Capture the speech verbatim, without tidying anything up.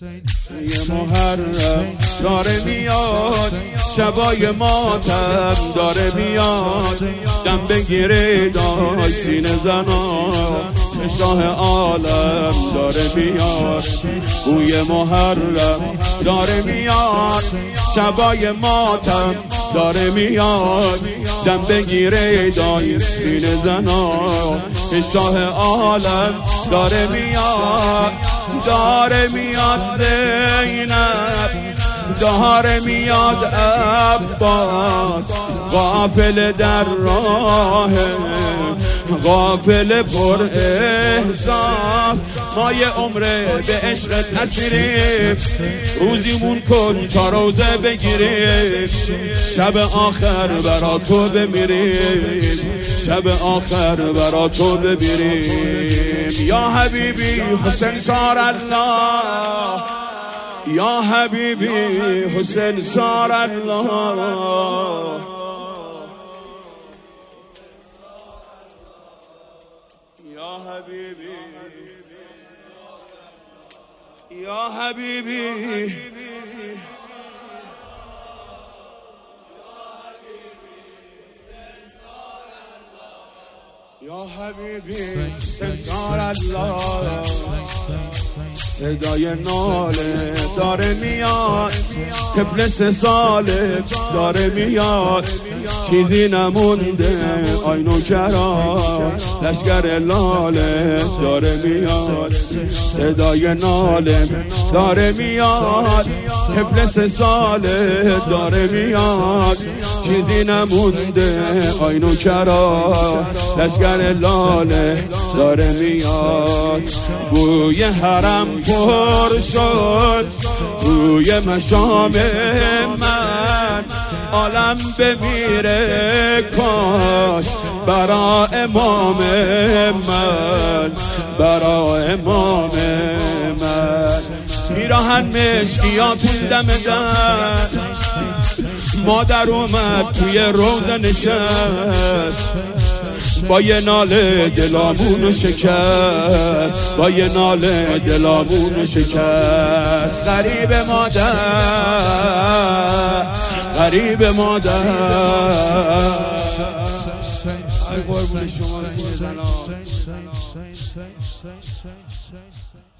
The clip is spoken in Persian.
یه محرم داره میاد، شبای ماتم داره میاد، دم بگیره دای سینه زنا، شاه عالم داره میاد. بوی محرم داره میاد، شبای ماتم داره میاد، دم بگیره دای سینه زنا، شاه عالم داره میاد. داره میاد زینب، داره میاد عباس، غافل در راه، غافل پر احساس. ما یه عمره به عشقت اسیریم، روزیمون کن تا روزه بگیریم، شب آخر برا تو بمیریم، شب آخر برا تو بمیریم. یا حبیبی حسین سار الله، یا حبیبی حسین سار الله. یا حبیبی یا حبیبی یا حبیبی حسین سار الله. صدای ناله داره میاد، طفل سه ساله داره میاد، چیزی نمونده آینو کرا، لشگر لاله داره میاد. صدای ناله داره میاد، طفل سه ساله داره میاد، چیزی نمونده آینو کرا، لشگر لاله داره میاد. بوی حرم پر شد توی مشام من، عالم بمیره کاش برا امام من، برا امام من. میراهن مشکیاتون دم در، مادر اومد توی روزه نشست، با یه ناله دلامونو شکست، با یه ناله دلامونو شکست. غریب مادر، غریب مادر. ای قربون شما سینه زنا.